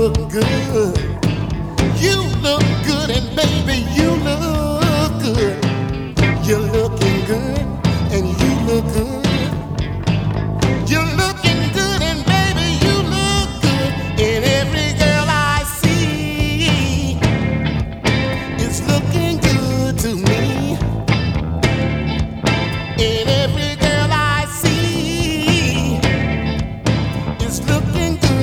look good. You look good, and baby, you look good. You're looking good, and you look good. You're looking good, and baby, you look good. And every girl I see is looking good to me. And